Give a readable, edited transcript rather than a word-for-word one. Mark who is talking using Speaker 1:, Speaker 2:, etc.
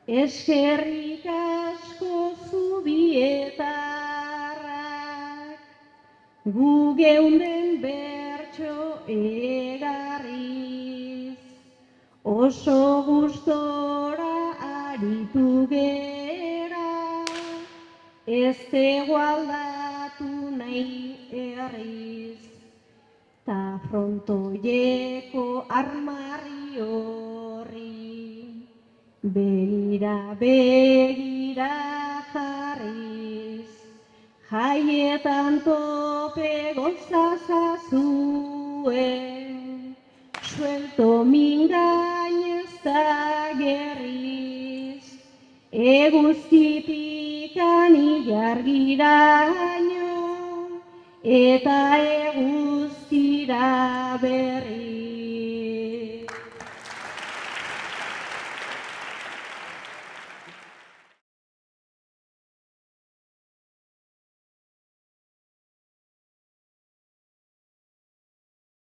Speaker 1: Eskerrik asko zubietarrak, gu geunden bertso egarriz, oso gustora aritu gera, ez tegu aldatu nahi erriz, ta frontoieko armarri horri, begira jarriz, jaietan tope gozazazuen, suelto mingainezta gerriz, eguzkipikan ilargiraino, eta eguzkira berriz.